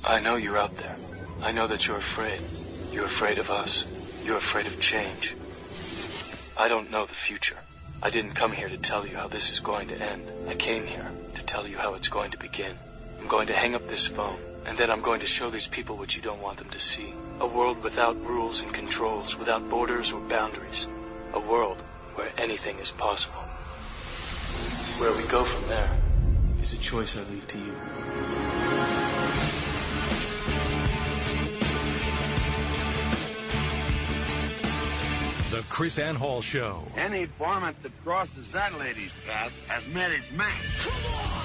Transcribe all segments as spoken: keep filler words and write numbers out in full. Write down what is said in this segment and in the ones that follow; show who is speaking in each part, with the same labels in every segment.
Speaker 1: I know you're out there. I know that you're afraid. You're afraid of us. You're afraid of change. I don't know the future. I didn't come here to tell you how this is going to end. I came here to tell you how it's going to begin. I'm going to hang up this phone, and then I'm going to show these people what you don't want them to see. A world without rules and controls, without borders or boundaries. A world where anything is possible. Where we go from there is a choice I leave to you.
Speaker 2: The Chris Ann Hall Show.
Speaker 3: Any varmint that crosses that lady's path has met its match. Come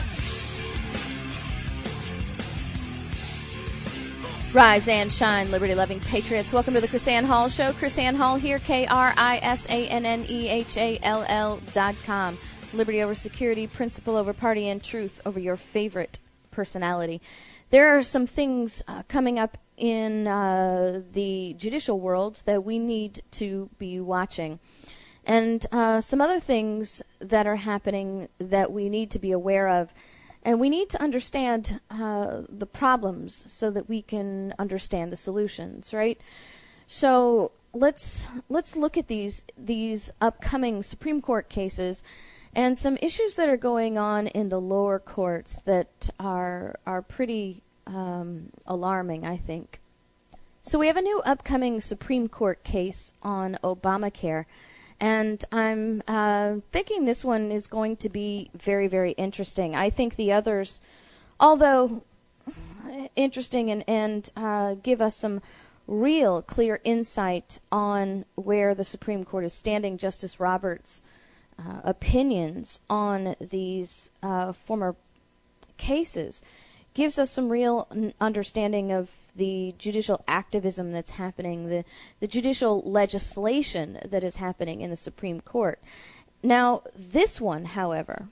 Speaker 4: on! Rise and shine, liberty-loving patriots. Welcome to the Chris Ann Hall Show. Chris Ann Hall here, K R I S A N N E H A L L dot com. Liberty over security, principle over party, and truth over your favorite personality. There are some things uh, coming up in uh, the judicial world that we need to be watching. And uh, some other things that are happening that we need to be aware of. And we need to understand uh, the problems so that we can understand the solutions, right? So let's let's look at these these upcoming Supreme Court cases and some issues that are going on in the lower courts that are are pretty um, alarming, I think. So we have a new upcoming Supreme Court case on Obamacare, and I'm uh, thinking this one is going to be very, very interesting. I think the others, although interesting and, and uh, give us some real clear insight on where the Supreme Court is standing, Justice Roberts' uh, opinions on these uh, former cases gives us some real understanding of the judicial activism that's happening, the, the judicial legislation that is happening in the Supreme Court. Now, this one, however,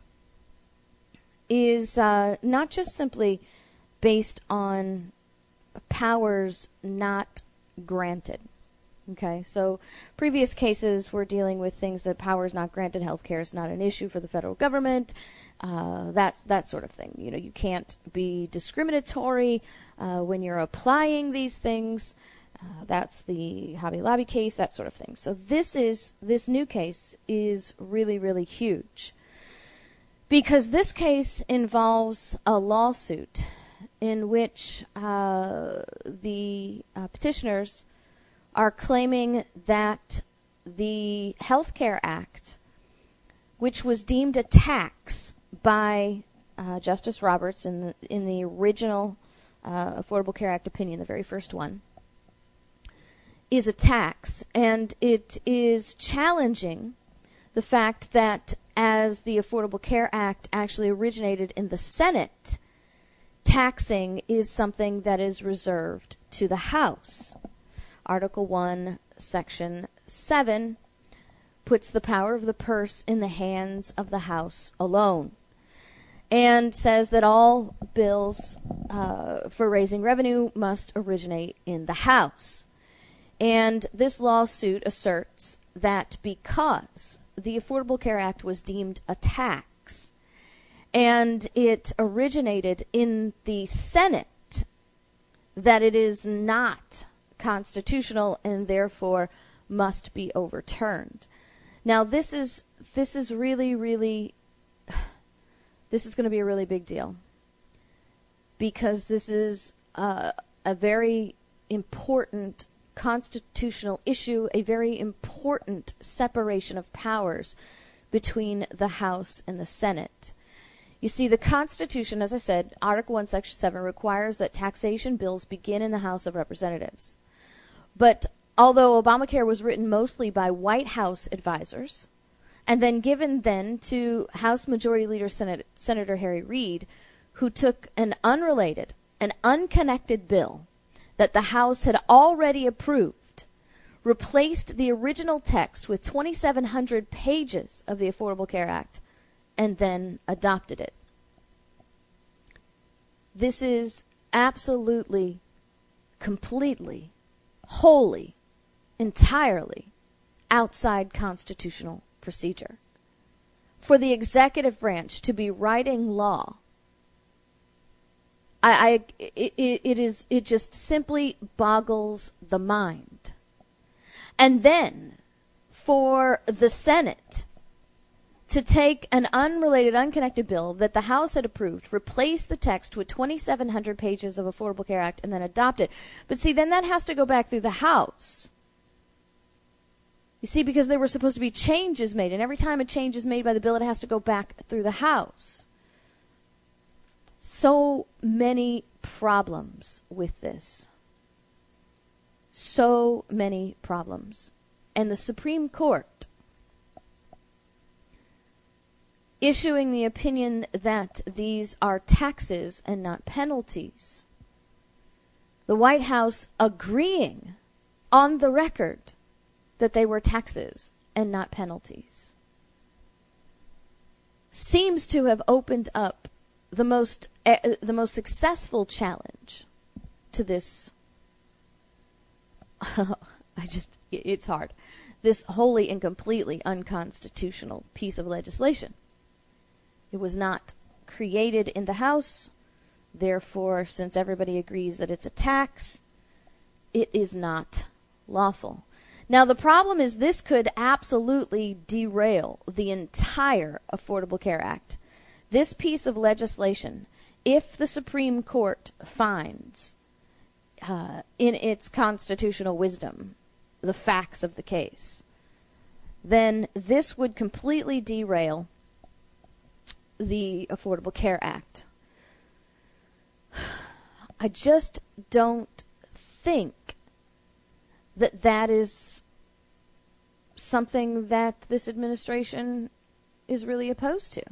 Speaker 4: is uh, not just simply based on powers not granted. Okay, so previous cases were dealing with things that powers not granted. Healthcare is not an issue for the federal government. Uh, that's that sort of thing. You know, you can't be discriminatory uh, when you're applying these things. Uh, that's the Hobby Lobby case, that sort of thing. So this is this new case is really, really huge because this case involves a lawsuit in which uh, the uh, petitioners are claiming that the Health Care Act, which was deemed a tax by uh, Justice Roberts in the, in the original uh, Affordable Care Act opinion, the very first one, is a tax, and it is challenging the fact that as the Affordable Care Act actually originated in the Senate, taxing is something that is reserved to the House. Article one, Section seven puts the power of the purse in the hands of the House alone and says that all bills uh, for raising revenue must originate in the House. And this lawsuit asserts that because the Affordable Care Act was deemed a tax and it originated in the Senate, that it is not constitutional and therefore must be overturned. Now this is this is really really this is going to be a really big deal because this is uh, a very important constitutional issue, a very important separation of powers between the House and the Senate. You see, the Constitution, as I said, Article one, Section seven, requires that taxation bills begin in the House of Representatives. But although Obamacare was written mostly by White House advisors and then given then to House Majority Leader Senate, Senator Harry Reid, who took an unrelated, an unconnected bill that the House had already approved, replaced the original text with twenty-seven hundred pages of the Affordable Care Act, and then adopted it. This is absolutely, completely, wholly, entirely outside constitutional procedure. For the executive branch to be writing law I, I it, it is it just simply boggles the mind. And then for the Senate to take an unrelated, unconnected bill that the House had approved, replace the text with twenty-seven hundred pages of Affordable Care Act, and then adopt it. But see, then that has to go back through the House. You see, because there were supposed to be changes made, and every time a change is made by the bill, it has to go back through the House. So many problems with this. So many problems. And the Supreme Court issuing the opinion that these are taxes and not penalties. The White House agreeing on the record that they were taxes and not penalties. Seems to have opened up the most uh, the most successful challenge to this. I just, it's hard. This wholly and completely unconstitutional piece of legislation. It was not created in the House. Therefore, since everybody agrees that it's a tax, it is not lawful. Now, the problem is this could absolutely derail the entire Affordable Care Act. This piece of legislation, if the Supreme Court finds uh, in its constitutional wisdom the facts of the case, then this would completely derail the Affordable Care Act. I just don't think that that is something that this administration is really opposed to.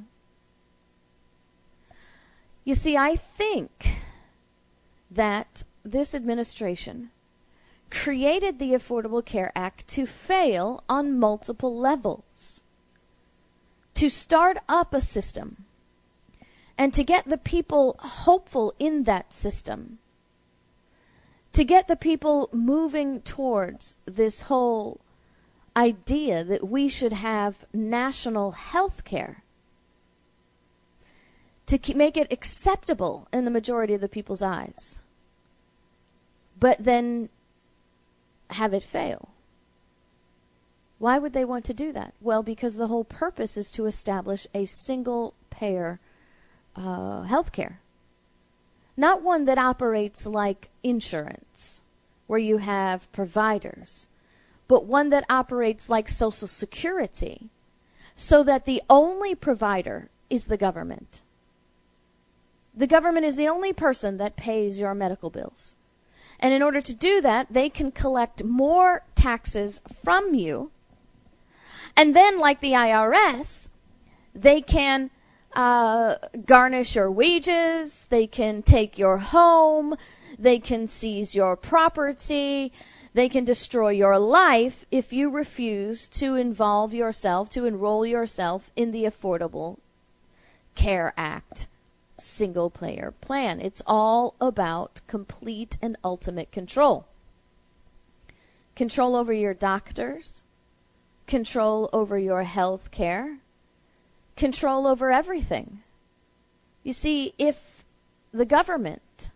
Speaker 4: You see, I think that this administration created the Affordable Care Act to fail on multiple levels. To start up a system and to get the people hopeful in that system. To get the people moving towards this whole idea that we should have national health care. To keep, make it acceptable in the majority of the people's eyes. But then have it fail. Why would they want to do that? Well, because the whole purpose is to establish a single-payer uh, health care. Not one that operates like insurance, where you have providers, but one that operates like Social Security, so that the only provider is the government. The government is the only person that pays your medical bills. And in order to do that, they can collect more taxes from you. And then, like the I R S, they can uh, garnish your wages, they can take your home, they can seize your property, they can destroy your life if you refuse to involve yourself, to enroll yourself in the Affordable Care Act single-payer plan. It's all about complete and ultimate control. Control over your doctors, control over your health care, control over everything. You see, if the government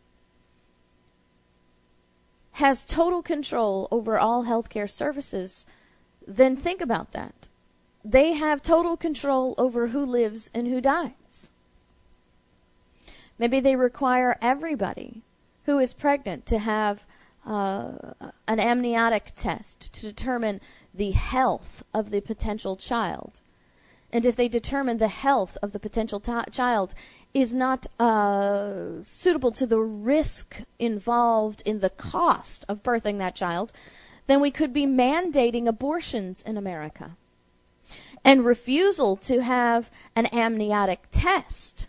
Speaker 4: has total control over all healthcare services, then think about that. They have total control over who lives and who dies. Maybe they require everybody who is pregnant to have uh, an amniotic test to determine the health of the potential child. And if they determine the health of the potential t- child is not uh, suitable to the risk involved in the cost of birthing that child, then we could be mandating abortions in America. And refusal to have an amniotic test,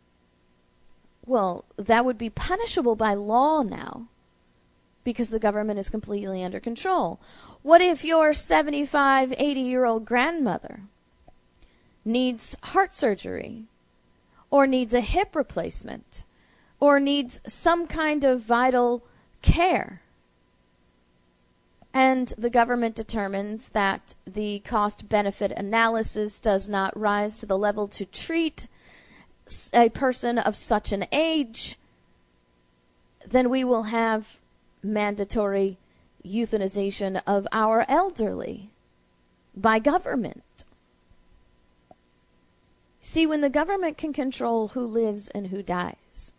Speaker 4: well, that would be punishable by law now because the government is completely under control. What if your seventy-five, eighty-year-old grandmother needs heart surgery or needs a hip replacement or needs some kind of vital care? And the government determines that the cost-benefit analysis does not rise to the level to treat a person of such an age, then we will have mandatory euthanization of our elderly by government. See, when the government can control who lives and who dies,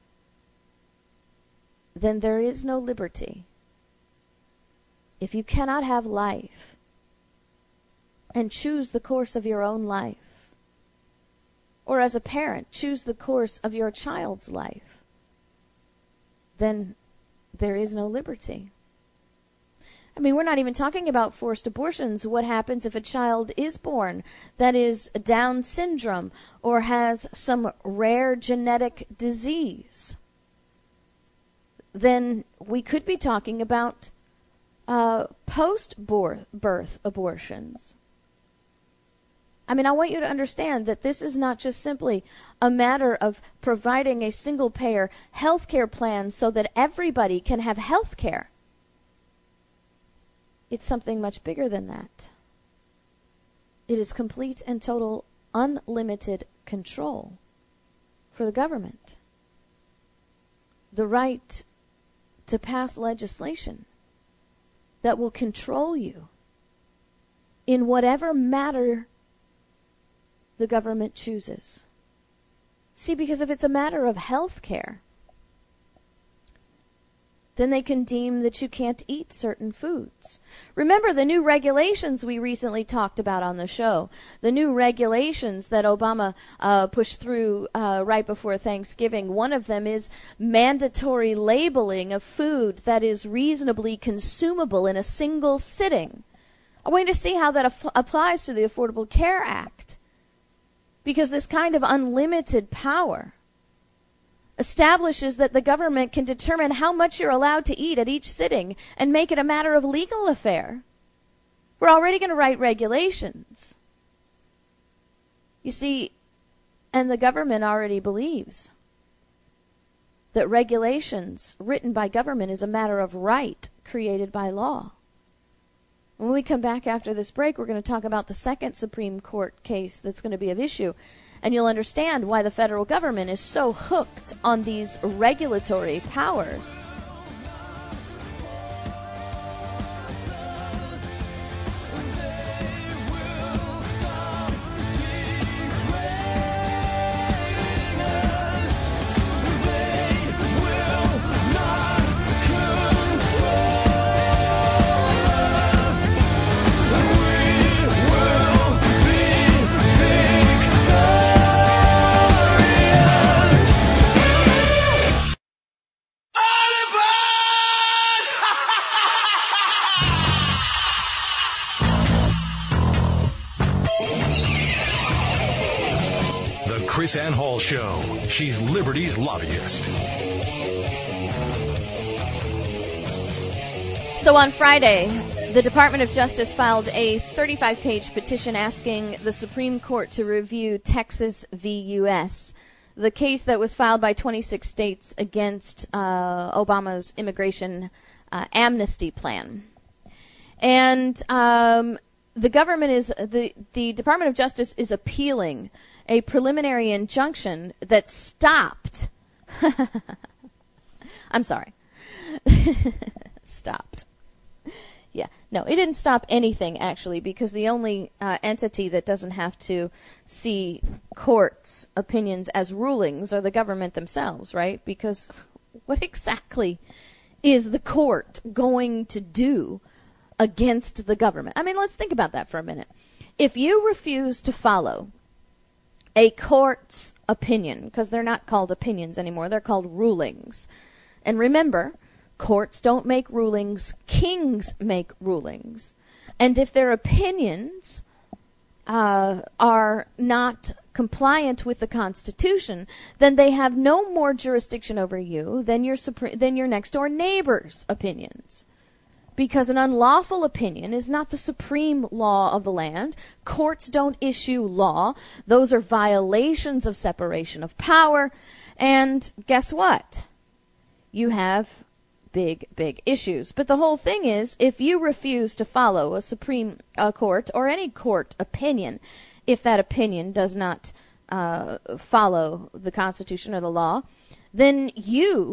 Speaker 4: then there is no liberty. If you cannot have life and choose the course of your own life, or as a parent, choose the course of your child's life, then there is no liberty. I mean, we're not even talking about forced abortions. What happens if a child is born that is Down syndrome or has some rare genetic disease? Then we could be talking about uh, post-birth abortions. I mean, I want you to understand that this is not just simply a matter of providing a single-payer health care plan so that everybody can have health care. It's something much bigger than that. It is complete and total unlimited control for the government. The right to pass legislation that will control you in whatever matter the government chooses. See, because if it's a matter of health care, then they can deem that you can't eat certain foods. Remember the new regulations we recently talked about on the show. The new regulations that Obama uh, pushed through uh, right before Thanksgiving. One of them is mandatory labeling of food that is reasonably consumable in a single sitting. I want you to see how that af- applies to the Affordable Care Act. Because this kind of unlimited power establishes that the government can determine how much you're allowed to eat at each sitting and make it a matter of legal affair. We're already going to write regulations. You see, and the government already believes that regulations written by government is a matter of right created by law. When we come back after this break, we're going to talk about the second Supreme Court case that's going to be of issue. And you'll understand why the federal government is so hooked on these regulatory powers.
Speaker 2: Chris Ann Hall Show. She's Liberty's lobbyist.
Speaker 4: So on Friday, the Department of Justice filed a thirty-five page petition asking the Supreme Court to review Texas v. U S, the case that was filed by twenty-six states against uh, Obama's immigration uh, amnesty plan. And um, the government is, the, the Department of Justice is appealing a preliminary injunction that stopped, I'm sorry, stopped. Yeah, no, it didn't stop anything, actually, because the only uh, entity that doesn't have to see courts' opinions as rulings are the government themselves, right? Because what exactly is the court going to do against the government? I mean, let's think about that for a minute. If you refuse to follow a court's opinion, because they're not called opinions anymore, they're called rulings. And remember, courts don't make rulings, kings make rulings. And if their opinions uh, are not compliant with the Constitution, then they have no more jurisdiction over you than your supre- than your next door neighbor's opinions. Because an unlawful opinion is not the supreme law of the land. Courts don't issue law. Those are violations of separation of power. And guess what? You have big, big issues. But the whole thing is, if you refuse to follow a Supreme uh, Court or any court opinion, if that opinion does not uh, follow the Constitution or the law, then you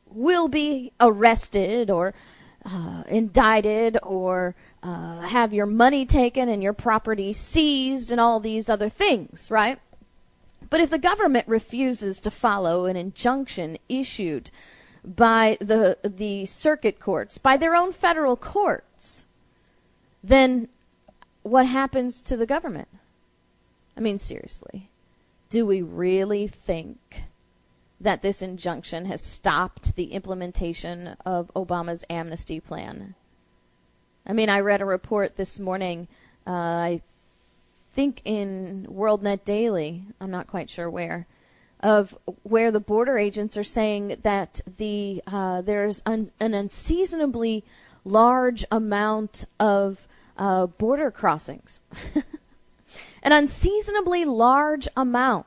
Speaker 4: will be arrested or uh, indicted or uh, have your money taken and your property seized and all these other things, right? But if the government refuses to follow an injunction issued by the the circuit courts, by their own federal courts, then what happens to the government? I mean, seriously, do we really think that this injunction has stopped the implementation of Obama's amnesty plan? I mean, I read a report this morning, uh, I think in WorldNet Daily, I'm not quite sure where, of where the border agents are saying that the uh, there's un- an unseasonably large amount of uh, border crossings. An unseasonably large amount.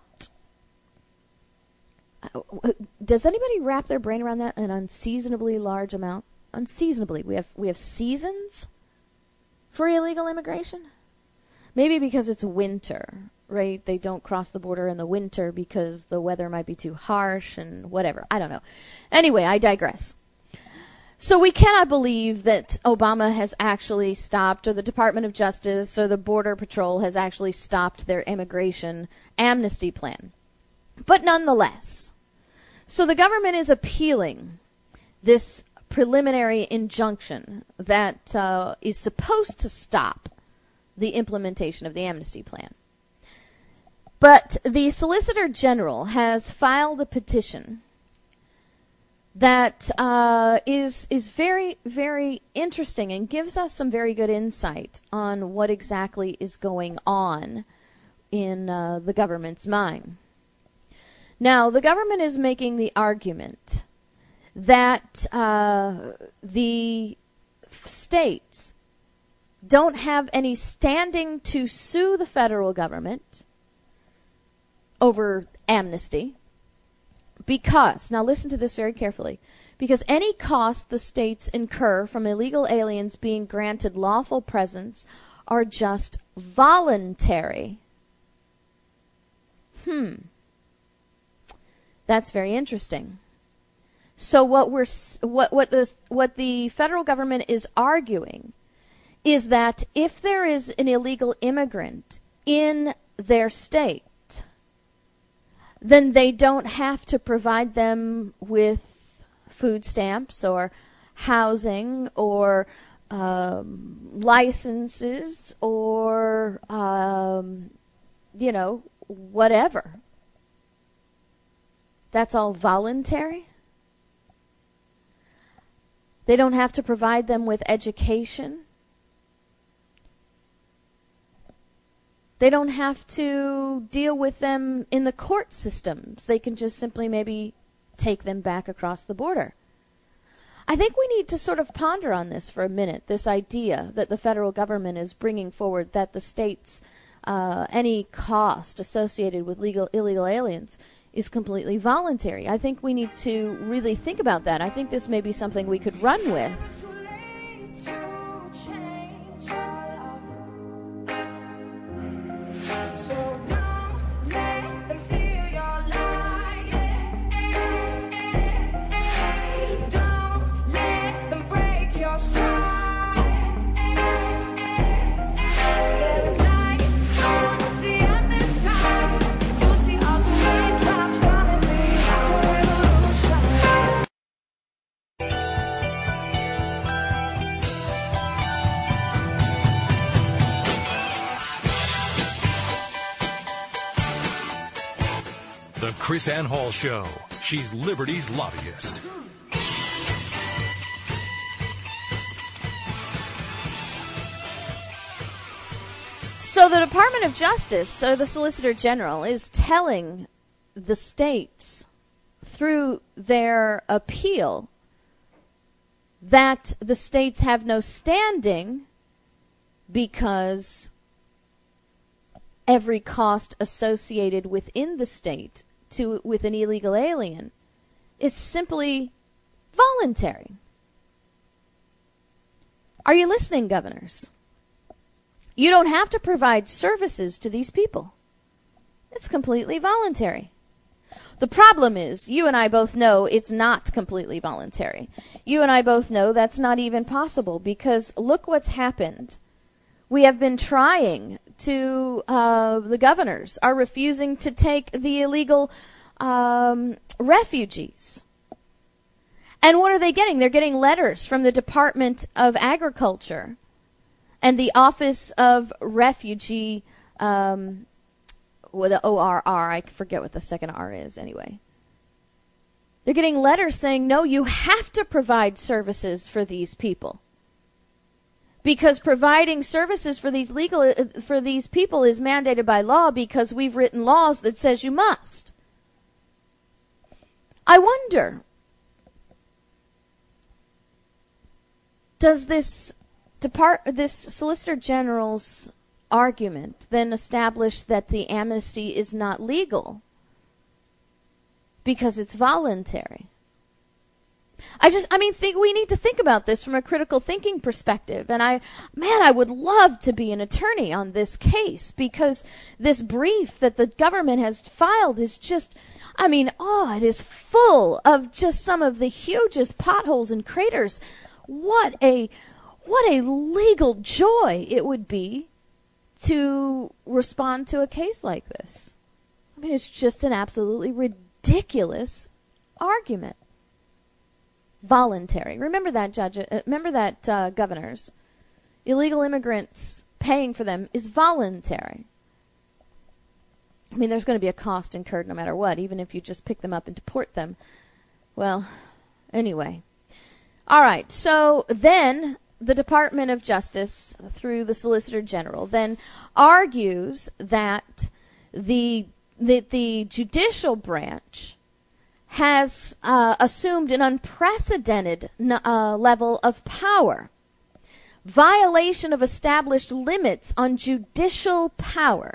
Speaker 4: Does anybody wrap their brain around that? An unseasonably large amount? Unseasonably. We have we have seasons for illegal immigration? Maybe because it's winter, right? They don't cross the border in the winter because the weather might be too harsh and whatever. I don't know. Anyway, I digress. So we cannot believe that Obama has actually stopped, or the Department of Justice or the Border Patrol has actually stopped their immigration amnesty plan. But nonetheless, so the government is appealing this preliminary injunction that uh, is supposed to stop the implementation of the amnesty plan. But the Solicitor General has filed a petition that uh, is is very, very interesting and gives us some very good insight on what exactly is going on in uh, the government's mind. Now, the government is making the argument that uh, the states don't have any standing to sue the federal government over amnesty because, now listen to this very carefully, because any cost the states incur from illegal aliens being granted lawful presence are just voluntary. Hmm. That's very interesting. So what we're what what the what the federal government is arguing is that if there is an illegal immigrant in their state, then they don't have to provide them with food stamps or housing or um, licenses or um, you know, whatever. That's all voluntary. They don't have to provide them with education. They don't have to deal with them in the court systems. They can just simply maybe take them back across the border. I think we need to sort of ponder on this for a minute, this idea that the federal government is bringing forward that the states, uh, any cost associated with legal illegal aliens is completely voluntary. I think we need to really think about that. I think this may be something we could run with.
Speaker 2: The Chris Ann Hall Show. She's Liberty's lobbyist.
Speaker 4: So the Department of Justice, or the Solicitor General, is telling the states through their appeal that the states have no standing because every cost associated within the state to with an illegal alien is simply voluntary. Are you listening, governors? You don't have to provide services to these people. It's completely voluntary. The problem is, you and I both know it's not completely voluntary. You and I both know that's not even possible, because look what's happened. We have been trying to, uh, the governors are refusing to take the illegal um, refugees. And what are they getting? They're getting letters from the Department of Agriculture and the Office of Refugee, um, with the O R R, I forget what the second R is anyway. They're getting letters saying, no, you have to provide services for these people. Because providing services for these legal for these people is mandated by law, because we've written laws that says you must. I wonder, does this depart this Solicitor General's argument then establish that the amnesty is not legal because it's voluntary? I just, I mean, think we need to think about this from a critical thinking perspective. And I, man, I would love to be an attorney on this case, because this brief that the government has filed is just, I mean, oh, it is full of just some of the hugest potholes and craters. What a, what a legal joy it would be to respond to a case like this. I mean, it's just an absolutely ridiculous argument. Voluntary. Remember that, judge. Uh, remember that, uh, governors. Illegal immigrants, paying for them is voluntary. I mean, there's going to be a cost incurred no matter what, even if you just pick them up and deport them. Well, anyway. All right. So then the Department of Justice, through the Solicitor General, then argues that the that the judicial branch has uh, assumed an unprecedented uh, level of power. Violation of established limits on judicial power.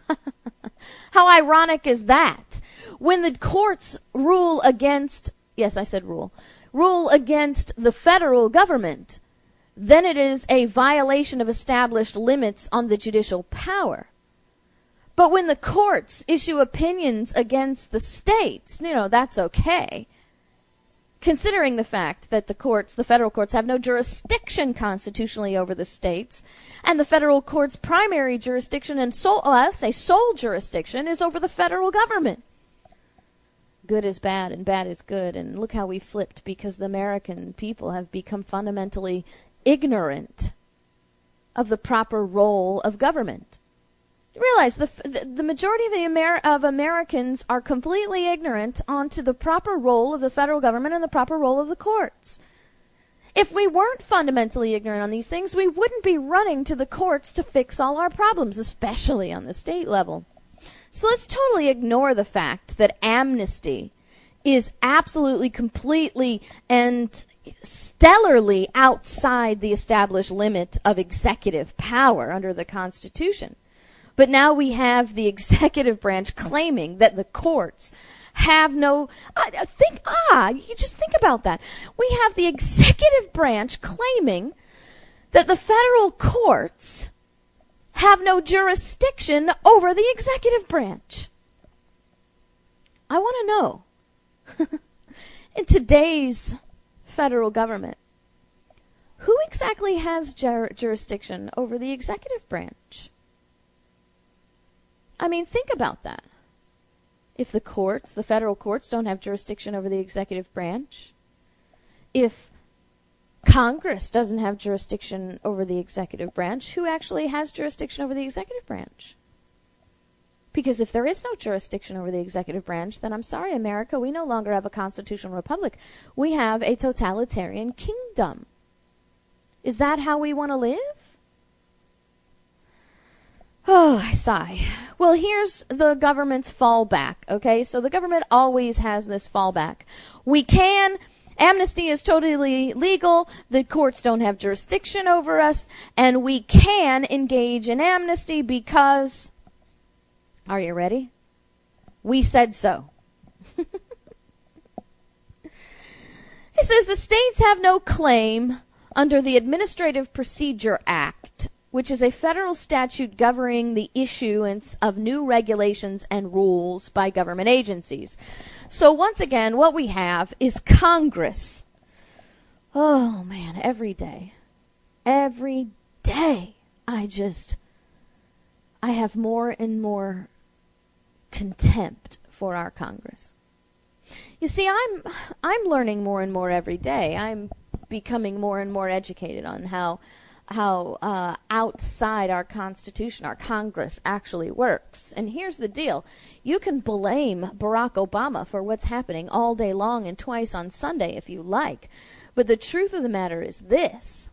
Speaker 4: How ironic is that? When the courts rule against, yes, I said rule, rule against the federal government, then it is a violation of established limits on the judicial power. But when the courts issue opinions against the states, you know, that's okay. Considering the fact that the courts, the federal courts, have no jurisdiction constitutionally over the states, and the federal court's primary jurisdiction and sole, well, I say sole jurisdiction is over the federal government. Good is bad and bad is good, and look how we flipped, because the American people have become fundamentally ignorant of the proper role of government. Realize the the majority of the Amer- of Americans are completely ignorant onto the proper role of the federal government and the proper role of the courts. If we weren't fundamentally ignorant on these things, we wouldn't be running to the courts to fix all our problems, especially on the state level. So let's totally ignore the fact that amnesty is absolutely, completely, and stellarly outside the established limit of executive power under the Constitution. But now we have the executive branch claiming that the courts have no, I think, ah, you just think about that. We have the executive branch claiming that the federal courts have no jurisdiction over the executive branch. I want to know, in today's federal government, who exactly has jur- jurisdiction over the executive branch? I mean, think about that. If the courts, the federal courts, don't have jurisdiction over the executive branch, if Congress doesn't have jurisdiction over the executive branch, who actually has jurisdiction over the executive branch? Because if there is no jurisdiction over the executive branch, then I'm sorry, America, we no longer have a constitutional republic. We have a totalitarian kingdom. Is that how we want to live? Oh, I sigh. Well, here's the government's fallback, okay? So the government always has this fallback. We can, amnesty is totally legal, the courts don't have jurisdiction over us, and we can engage in amnesty because, are you ready? We said so. It says the states have no claim under the Administrative Procedure Act which is a federal statute governing the issuance of new regulations and rules by government agencies. So once again, what we have is Congress. Oh man, every day. Every day I just, I have more and more contempt for our Congress. You see, I'm I'm learning more and more every day. I'm becoming more and more educated on how how uh, outside our Constitution, our Congress actually works. And here's the deal. You can blame Barack Obama for what's happening all day long and twice on Sunday if you like. But the truth of the matter is this.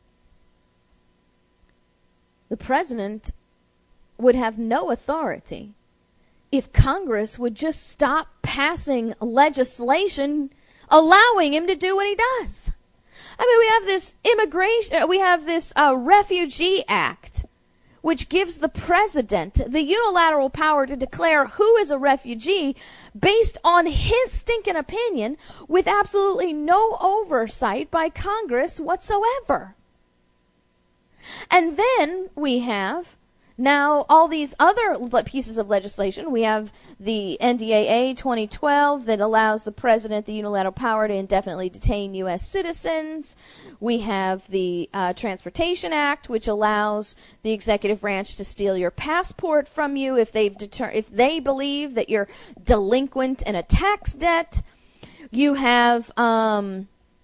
Speaker 4: The president would have no authority if Congress would just stop passing legislation allowing him to do what he does. I mean, we have this immigration, we have this uh, Refugee Act, which gives the president the unilateral power to declare who is a refugee based on his stinking opinion with absolutely no oversight by Congress whatsoever. And then we have now all these other pieces of legislation. We have the N D A A twenty twelve that allows the president the unilateral power to indefinitely detain U S citizens. We have the uh, Transportation Act, which allows the executive branch to steal your passport from you if they've deter- if they believe that you're delinquent in a tax debt. You have um,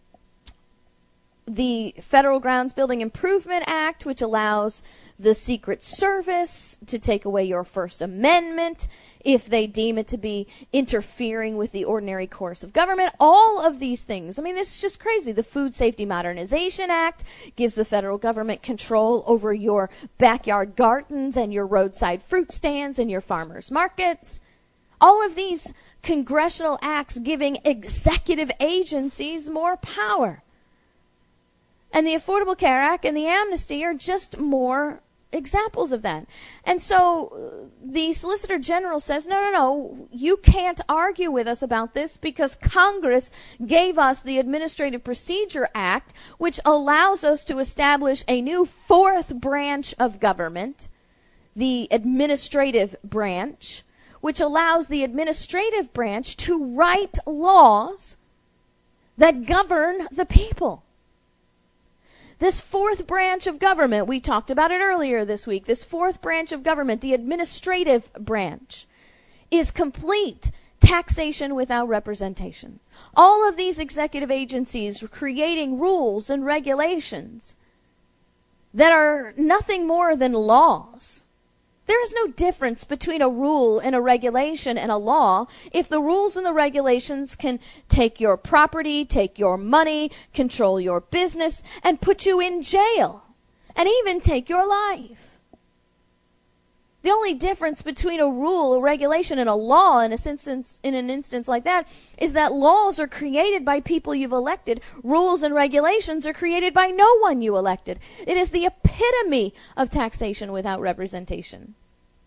Speaker 4: the Federal Grounds Building Improvement Act, which allows the Secret Service to take away your First Amendment if they deem it to be interfering with the ordinary course of government. All of these things. I mean, this is just crazy. The Food Safety Modernization Act gives the federal government control over your backyard gardens and your roadside fruit stands and your farmers markets. All of these congressional acts giving executive agencies more power. And the Affordable Care Act and the amnesty are just more examples of that. And so the Solicitor General says, no, no, no, you can't argue with us about this because Congress gave us the Administrative Procedure Act, which allows us to establish a new fourth branch of government, the administrative branch, which allows the administrative branch to write laws that govern the people. This fourth branch of government, we talked about it earlier this week, this fourth branch of government, the administrative branch, is complete taxation without representation. All of these executive agencies creating rules and regulations that are nothing more than laws. There is no difference between a rule and a regulation and a law if the rules and the regulations can take your property, take your money, control your business, and put you in jail, and even take your life. The only difference between a rule, a regulation, and a law in, a instance, in an instance like that is that laws are created by people you've elected. Rules and regulations are created by no one you elected. It is the epitome of taxation without representation.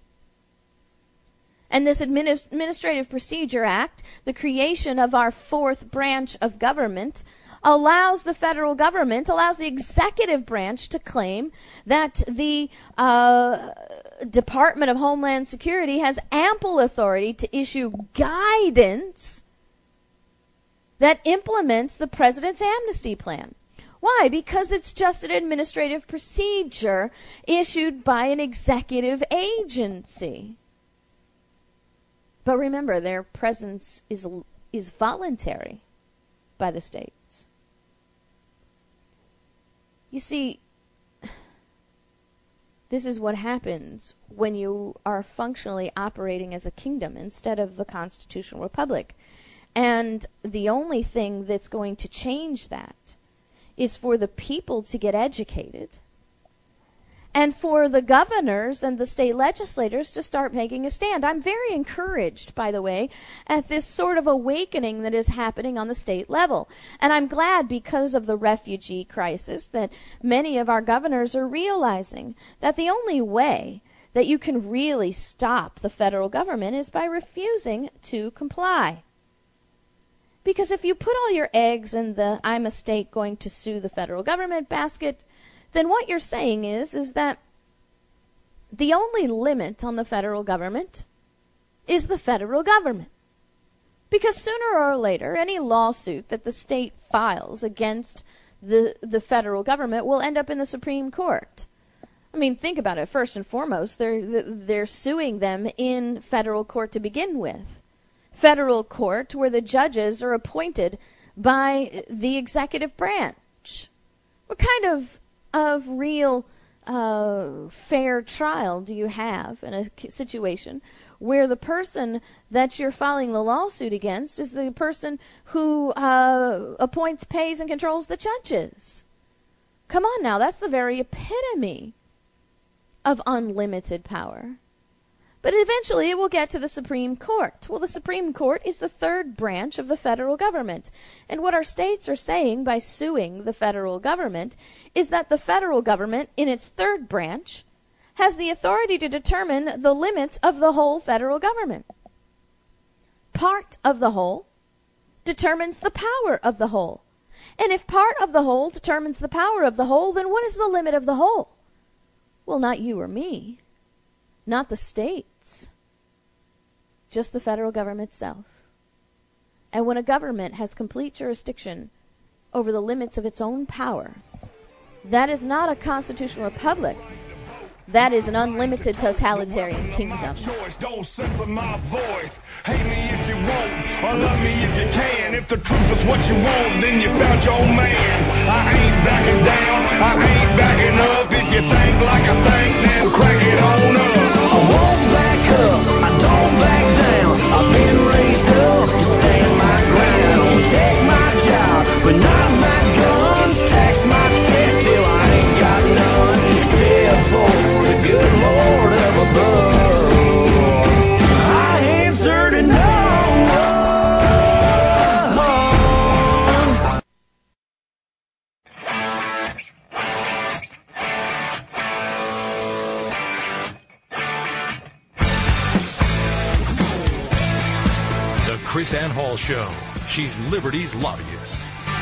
Speaker 4: And this Administ- Administrative Procedure Act, the creation of our fourth branch of government, allows the federal government, allows the executive branch to claim that the uh, Department of Homeland Security has ample authority to issue guidance that implements the president's amnesty plan. Why? Because it's just an administrative procedure issued by an executive agency. But remember, their presence is is voluntary by the states. You see, this is what happens when you are functionally operating as a kingdom instead of the constitutional republic. And the only thing that's going to change that is for the people to get educated and for the governors and the state legislators to start making a stand. I'm very encouraged, by the way, at this sort of awakening that is happening on the state level. And I'm glad because of the refugee crisis that many of our governors are realizing that the only way that you can really stop the federal government is by refusing to comply. Because if you put all your eggs in the I'm a state going to sue the federal government basket, then what you're saying is, is that the only limit on the federal government is the federal government. Because sooner or later, any lawsuit that the state files against the the federal government will end up in the Supreme Court. I mean, think about it. First and foremost, they're they're suing them in federal court to begin with. Federal court where the judges are appointed by the executive branch. What kind of of real uh, fair trial do you have in a situation where the person that you're filing the lawsuit against is the person who uh, appoints, pays, and controls the judges? Come on now, that's the very epitome of unlimited power. But eventually it will get to the Supreme Court. Well, the Supreme Court is the third branch of the federal government. And what our states are saying by suing the federal government is that the federal government, in its third branch, has the authority to determine the limits of the whole federal government. Part of the whole determines the power of the whole. And if part of the whole determines the power of the whole, then what is the limit of the whole? Well, not you or me. Not the states. Just the federal government itself. And when a government has complete jurisdiction over the limits of its own power, that is not a constitutional republic. That is an unlimited totalitarian kingdom.
Speaker 5: Don't censor my voice. Hate me if you won't, or love me if you can. If the truth is what you want, then you found your man. I ain't backing down, I ain't backing up. If you think like I think, then crack it on up. I won't back up, I don't back down. I've been raised up to stand my ground. Take my job, but not my gun. Tax my check till I ain't got none. Except for the good Lord up above. I answer to no one.
Speaker 2: The Chris Ann Hall Show. She's Liberty's lobbyist.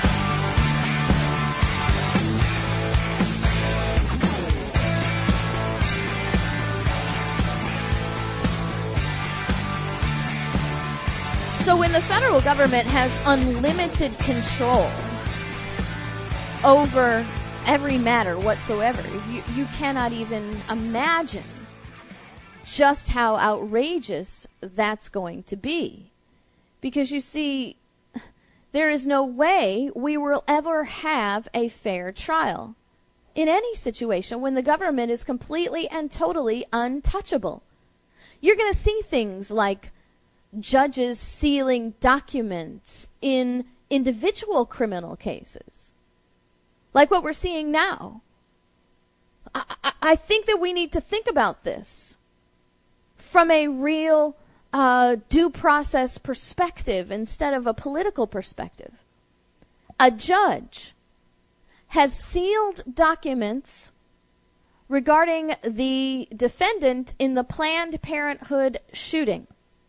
Speaker 4: So when the federal government has unlimited control over every matter whatsoever, you, you cannot even imagine just how outrageous that's going to be. Because you see, there is no way we will ever have a fair trial in any situation when the government is completely and totally untouchable. You're going to see things like judges sealing documents in individual criminal cases, like what we're seeing now. I, I, I think that we need to think about this from a real uh, due process perspective instead of a political perspective. A judge has sealed documents regarding the defendant in the Planned Parenthood shooting.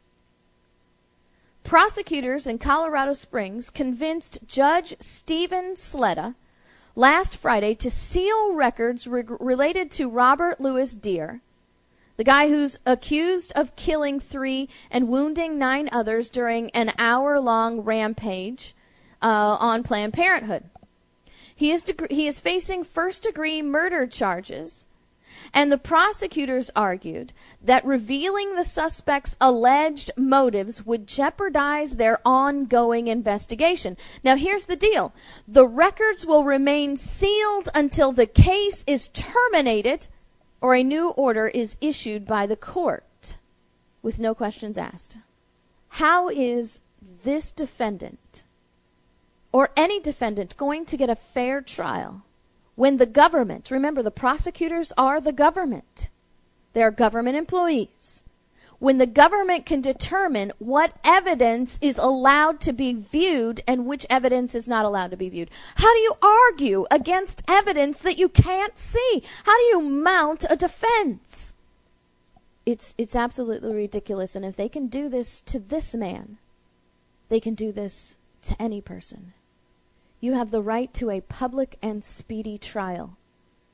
Speaker 4: Prosecutors in Colorado Springs convinced Judge Stephen Sletta last Friday to seal records re- related to Robert Louis Deere, the guy who's accused of killing three and wounding nine others during an hour-long rampage uh, on Planned Parenthood. He is, deg- he is facing first-degree murder charges, and the prosecutors argued that revealing the suspect's alleged motives would jeopardize their ongoing investigation. Now, here's the deal. The records will remain sealed until the case is terminated or a new order is issued by the court, with no questions asked. How is this defendant, or any defendant, going to get a fair trial when the government, remember the prosecutors are the government, they are government employees, when the government can determine what evidence is allowed to be viewed and which evidence is not allowed to be viewed? How do you argue against evidence that you can't see? How do you mount a defense? It's it's absolutely ridiculous, and if they can do this to this man, they can do this to any person. You have the right to a public and speedy trial.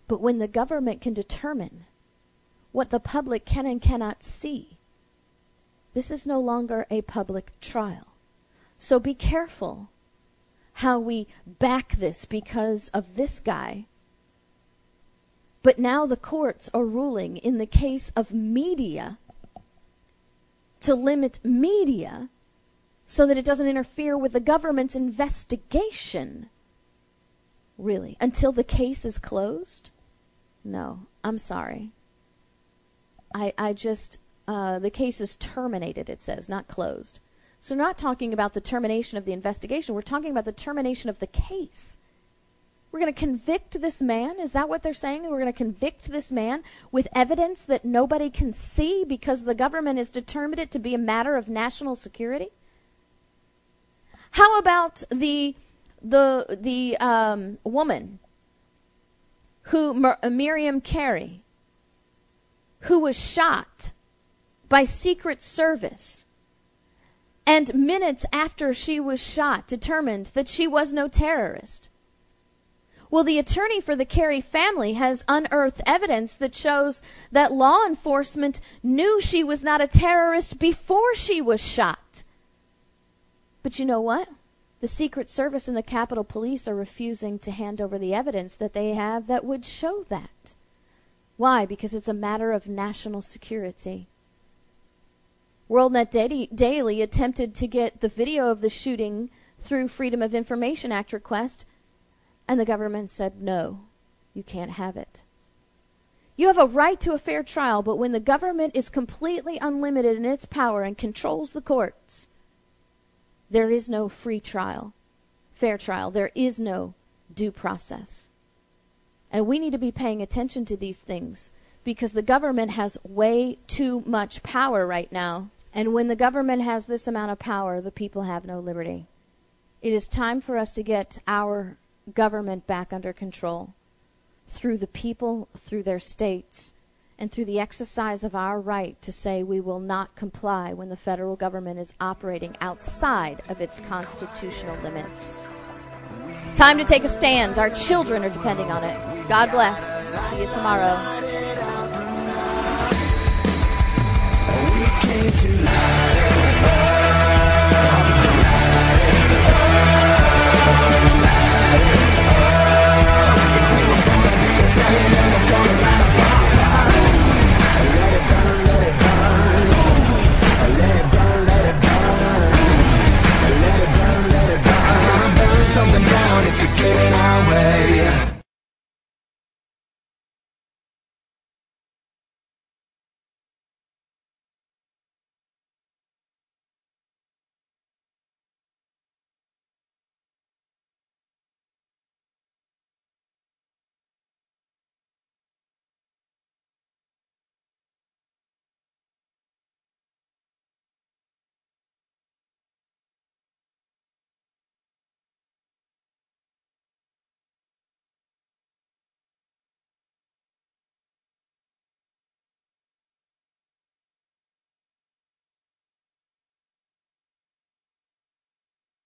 Speaker 4: But when the government can determine what the public can and cannot see, this is no longer a public trial. So be careful how we back this because of this guy. But now the courts are ruling in the case of media to limit media so that it doesn't interfere with the government's investigation. Really? Until the case is closed? No, I'm sorry. I, I just, uh, the case is terminated, it says, not closed. So we're not talking about the termination of the investigation. We're talking about the termination of the case. We're going to convict this man? Is that what they're saying? We're going to convict this man with evidence that nobody can see because the government has determined it to be a matter of national security? How about the the the um, woman who Mir- Miriam Carey, who was shot by Secret Service, and minutes after she was shot determined that she was no terrorist? Well, the attorney for the Carey family has unearthed evidence that shows that law enforcement knew she was not a terrorist before she was shot. But you know what? The Secret Service and the Capitol Police are refusing to hand over the evidence that they have that would show that. Why? Because it's a matter of national security. WorldNet Daily attempted to get the video of the shooting through Freedom of Information Act request, and the government said, no, you can't have it. You have a right to a fair trial, but when the government is completely unlimited in its power and controls the courts, there is no free trial, fair trial. There is no due process. And we need to be paying attention to these things because the government has way too much power right now. And when the government has this amount of power, the people have no liberty. It is time for us to get our government back under control through the people, through their states, and through the exercise of our right to say we will not comply when the federal government is operating outside of its constitutional limits. Time to take a stand. Our children are depending on it. God bless. See you tomorrow.